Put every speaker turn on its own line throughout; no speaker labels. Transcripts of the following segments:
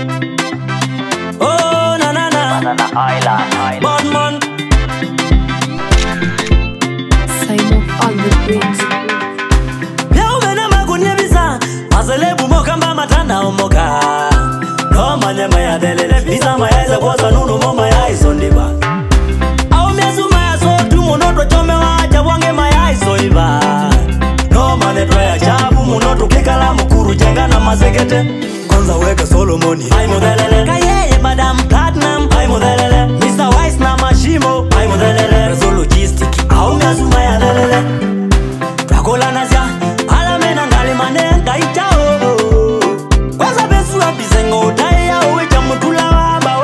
Oh na na na,
Banana Island.
bad man.
Sign up on the beat.
Leo mena magunia visa, mazelebu moka mba matanda omoka. No manyama ya delele, visa mayaza kwa nunu moma ya isondiba. Au miazuma ya sotu munoto chome waja wange maya isoiba. No manetwa ya chabu munoto kikala mukuru jenga na mazegete. Kwanza weka Solomoni ai modelele, kayeye Madam Platinum ai modelele, Mr. Wise na Mashimo ai modelele, Rezo Logistic au miazuma ya delele. Prakola nazia, ala mena ngali manenga itao. Kwanza besu ya bizengo utaya uweja mutula waba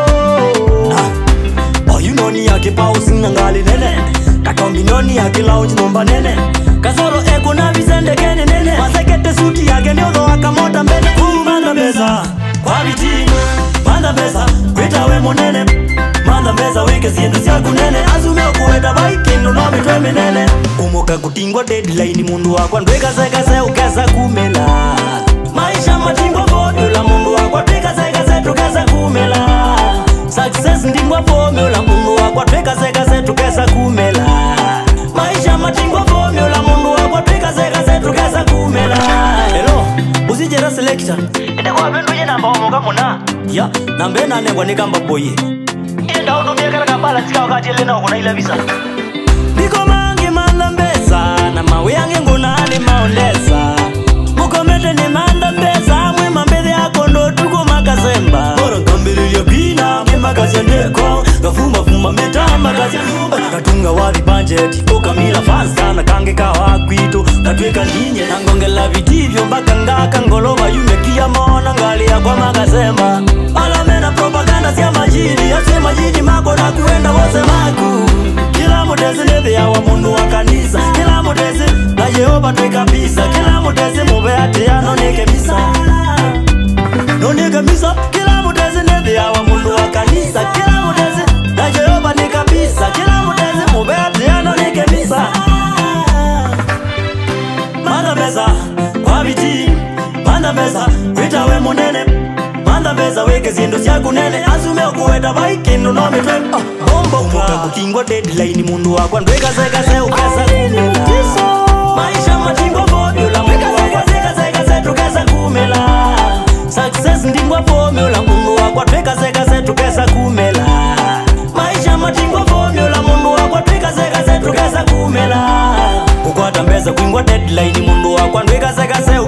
oh you know ni yake pausi na ngali nene. Katombi noni yake lounge nomba nene. Kasolo eko na vizende kene nene. Mazekete suti yake ni uzo wakamota mbele. Manda beza, kwa biti Manda beza, wita we monene. Manda beza weke siendo siya kunene. Azume okuweta baiki ndo no mitwe menene. Umoka kutingwa deadline mundu wakwa ndweka sekase ukesa kumela. Maisha matingwa formula mundu wakwa tweka sekase tukesa kumela. Success ndingwa formula mundu wakwa tweka sekase tukesa kumela. Maisha matingwa formula mundu wakwa tweka sekase tukesa kumela. Hello, usijera selector.
Ite kwa bindu ye namba omoka muna.
Ya, nambe nane kwa nikamba boye.
Ite ndao tumie kala kabala tika wakati elena ukuna ila visa.
Niko mangi manda mbeza, na mawe yange ngunani maondesa. Mukomete ni manda mbeza, mwe mambeze yako ndo tuko makazemba. Bora nkambili ya bina, mwe makazi ya ndeko. Gafuma fuma meta makazi ya nyumba. Katunga wadi budget, ukamila fasta na kange kawa kwito. Katweka ninye, nangongela vitivyo mbaka ngaka ngoloba yumekia maona ngali ya kwa makazemba. Alamena propaganda siya majini, ya siya majini mako na kuenda wose maku. Kila mutezi nevi ya wa mundu wa kanisa. Kila mutezi na Jehova tweka pisa. Kila mutezi mube ati ya nonike misa. Nonike misa. Kila mutezi nevi ya wa mundu wa kanisa. Kila mutezi na Jehova nika pisa. Kila mutezi mube ati ya nonike misa. Manda beza, kwa biti Manda beza, wita we monene. Manda beza weke zindu siya kunene. Azume okuweta baiki ndo no mitwe Umoka kutingwa deadline mundu wakwa ndweka sekase ukesa kumela. Maisha matingwa formula mundu wakwa tweka sekase tukesa kumela. Success ndingwa formula mundu wakwa tweka sekase tukesa kumela. Maisha matingwa formula mundu wakwa tweka sekase tukesa kumela. Ukwata mbeza kuingwa deadline mundu wakwa ndweka sekase